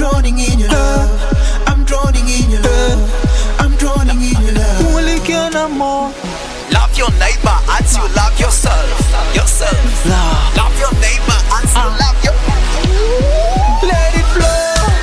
drowning in your love. I'm drowning in your love. I'm drowning in your love. Only can more. Love your neighbor as you love yourself. Love your neighbor as you love your. Let it flow.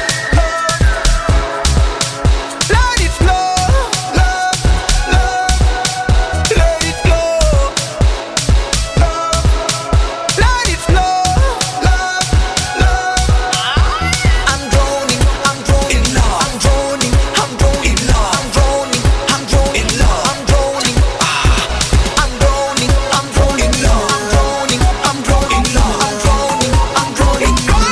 Let it flow. Love, love. Let it flow. Love. Let it flow. Love, love. I'm drowning in love. I'm drowning in love. I'm drowning in love. I'm drowning. I'm drowning in love. I'm drowning in love. I'm drowning in love.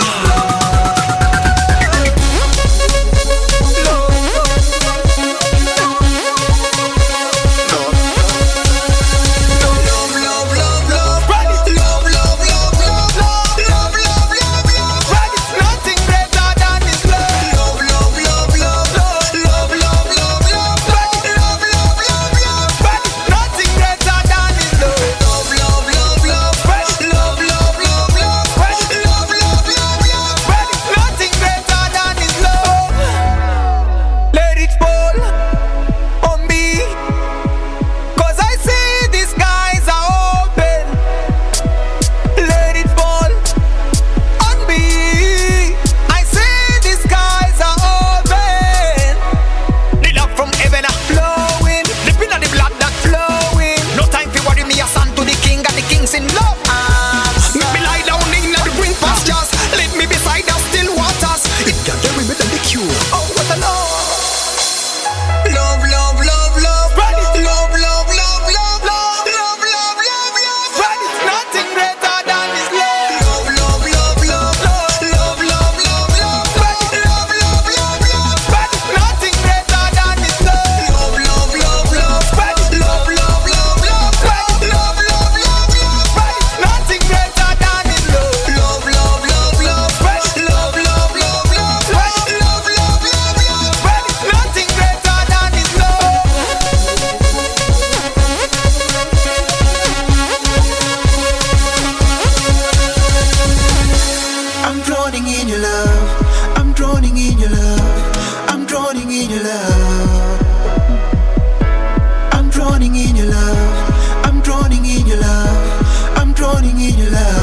Let it fall on me, 'cause I see the skies are open. Let it fall on me. I see the skies are open. The love from heaven are flowing, dripping on the blood that's flowing. No time for worry, me a son to the king, and the king's in love. Let me lie down in the green pastures. Let me beside the still waters. It can carry me to the cure. Oh, what a love. Love, love, love, love. Spread it. Love, love, love, love, love, love, love, love, love. Spread it. Nothing greater than this love. Love, love, love, love, love, love, love, love. Spread it. Love, love, love, love. Spread it. Nothing greater than this love. Love, love, love, love. Spread it. Love, love, love, love. Spread it. Love, love, love, love. Spread it. Nothing greater than this love. Love, love, love, love. Spread it. Love, love, love, love. Spread it. Love, love, love, love. Spread it. Nothing greater than this love. I'm drowning in your love. I'm drowning in your love. I'm drowning in your love. I'm drowning in your love. I'm drowning in your love. I'm drowning in your love.